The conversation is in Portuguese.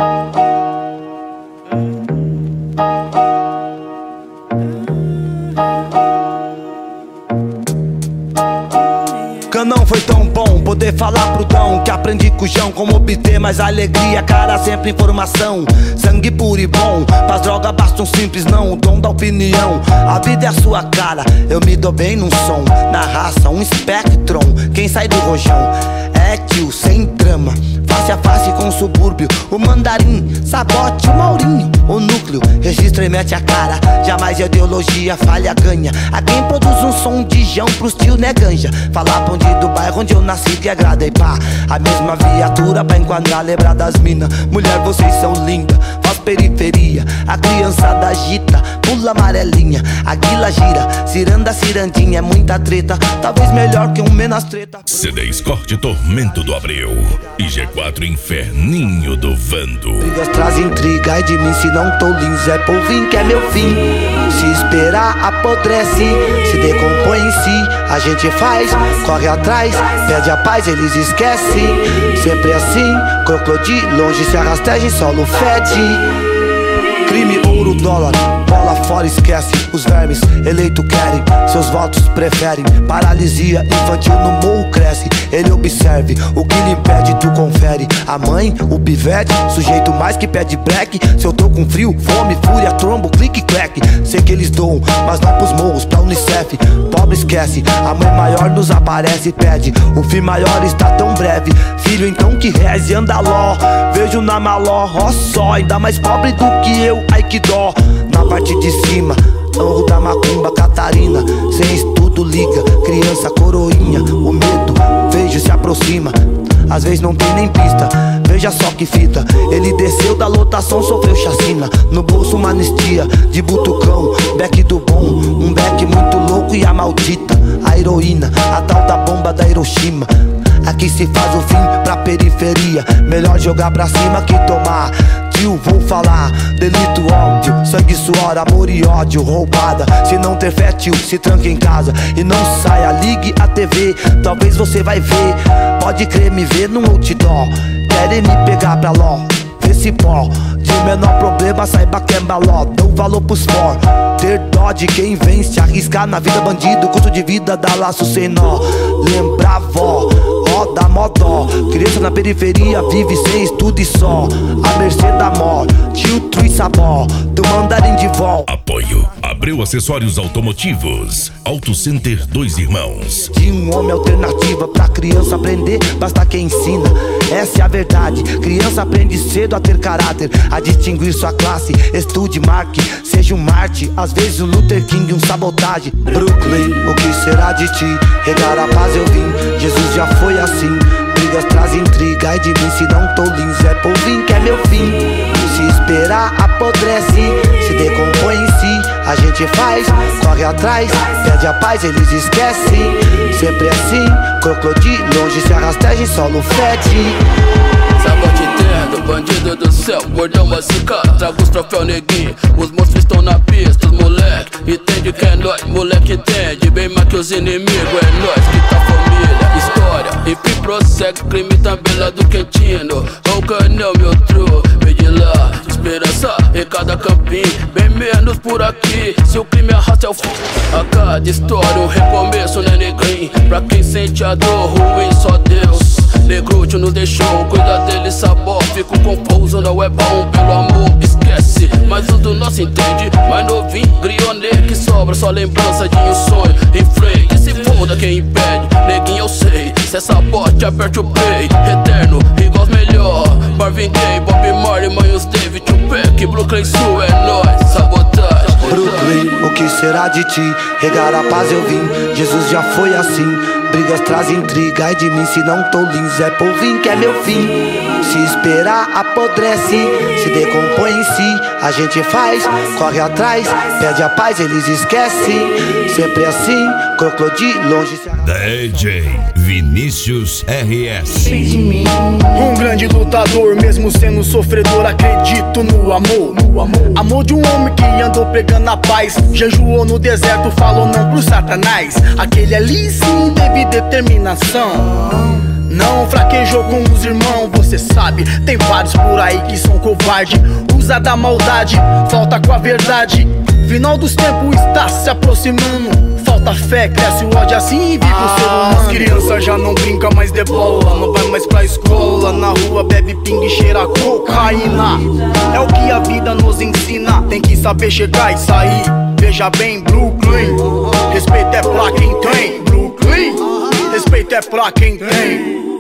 Não foi tão bom poder falar pro Dão que aprendi com o João como obter mais alegria, cara, sempre informação. Sangue puro e bom, pras drogas basta um simples não, o dom da opinião. A vida é a sua cara, eu me dou bem num som. Na raça, um Spectrum, quem sai do rojão é tio, sem trama, face a face com o subúrbio. O mandarim, sabote, o Maurinho, o núcleo, registra e mete a cara. Jamais ideologia falha, ganha. A quem produz um som de Jão pros tio, né, ganja. Falar pra onde do bairro onde eu nasci que agrada e pá. A mesma viatura pra enquadrar, lembrar das minas. Mulher, vocês são lindas, faz periferia. A criançada agita, pula amarelinha. A guila gira, ciranda, cirandinha. É muita treta, talvez melhor que um menos treta. C10 Corte Tormento do Abreu e G4 Inferninho do Vando. Brigas traz intriga, ai de mim se não tô lindo. É polvinho que é meu fim. Se esperar apodrece, se decompõe em si. A gente faz, corre atrás, pede a paz, eles esquecem. Sempre assim, crocodilo, longe se arrasteja em solo fede. Crime, ouro, dólar, bola fora, esquece. Os vermes, eleito querem, seus votos preferem. Paralisia infantil no morro cresce. Ele observe, o que lhe impede tu confere. A mãe, o pivete, sujeito mais que pede black. Se eu tô com frio, fome, fúria, trombo, clique, clack. Sei que eles doam, mas não pros morros, pra Unicef. Pobre esquece, a mãe maior nos aparece e pede. O fim maior está tão breve. Filho então que reze, anda ló. Vejo na maló, ó só. Ainda mais pobre do que eu, ai que dó. Na parte de cima, Morro da Macumba, Catarina. Sem estudo liga, criança coroinha. O medo, vejo se aproxima. Às vezes não tem nem pista, veja só que fita. Ele desceu da lotação, sofreu chacina. No bolso uma anistia, de butucão. Beck do bom, um beck muito louco e a maldita. A heroína, a tal da bomba da Hiroshima. Aqui se faz o fim pra periferia. Melhor jogar pra cima que tomar. Tio, vou falar, delito, ódio, sangue, suor, amor e ódio, roubada. Se não ter fé, tio, se tranca em casa e não saia, ligue a TV, talvez você vai ver. Pode crer, me ver num outdoor. Querem me pegar pra ló, vê se pó. De menor problema, saiba que é baló. Dou valor pros for, ter dó de quem vem se arriscar na vida. Bandido, custo de vida, dá laço sem nó. Lembra vó, ó, dá mó dó. Criança na periferia, vive sem estudo e só. A mercê da mó, tio Trui Sabó, do mandarim de vó. Apoio Abreu Acessórios Automotivos, Auto Center Dois Irmãos. De um homem alternativa pra criança aprender, basta quem ensina. Essa é a verdade, criança aprende cedo a ter caráter, a distinguir sua classe. Estude, marque, seja um Marte. Às vezes um Luther King, um sabotagem. Brooklyn, o que será de ti? Regar a paz eu vim, Jesus já foi assim. Brigas traz intriga, ai de mim se não tô lindo. É polvinho que é meu fim. Se esperar apodrece, se decompõe em si. A gente faz, corre atrás, pede a paz, eles esquecem. Sempre assim, crocodilo, longe se arrasteja em solo fede. Sabote entendo, bandido do céu, gordão básica. Trago os troféus neguinho, os monstros estão na pista, os moleque. Entende que é nóis, moleque entende. Bem mais que os inimigos, é nós que tá família. História, enfim prossegue, crime também lá do Quentino. O canel, meu tru, vem de lá. Esperança em cada campinho, bem menos por aqui. Se o crime arrasta é o fim. A cada história um recomeço, né negrinho? Pra quem sente a dor ruim, só Deus. Negrúcio nos deixou, cuida dele, sabó. Fico confuso, não é bom, pelo amor, esquece. Mas o do nosso entende, mais novinho, grionê que sobra, só lembrança de um sonho. Em frente, se foda quem impede, neguinho eu sei. Se é sabote, aperte o play, eterno, igual os melhor. Marvin Gaye, Bob Marley, Manhos David, Tupac, Brooklyn Sul, é nóis, sabotagem. Brooklyn, o que será de ti? Regar a paz eu vim, Jesus já foi assim. Brigas traz intriga, ai de mim se não tô lindo. É polvinho que é meu fim. Se esperar apodrece, se decompõe em si. A gente faz, corre atrás, pede a paz, eles esquecem. Sempre assim, crocodilo, longe se DJ Vinícius RS. Um grande lutador, mesmo sendo sofredor, acredito no amor. Amor de um homem que andou pregando a paz, jejuou no deserto, falou não pro satanás. Aquele ali sim teve determinação. Não fraquejou com os irmãos, você sabe. Tem vários por aí que são covarde, usa da maldade, falta com a verdade. Final dos tempos está se aproximando. Falta fé, cresce o ódio, assim vive o ser humano. As crianças já não brinca mais de bola, não vai mais pra escola. Na rua bebe pingue e cheira cocaína. É o que a vida nos ensina, tem que saber chegar e sair. Veja bem, Brooklyn, respeito é pra quem tem. Brooklyn, respeito é pra quem tem.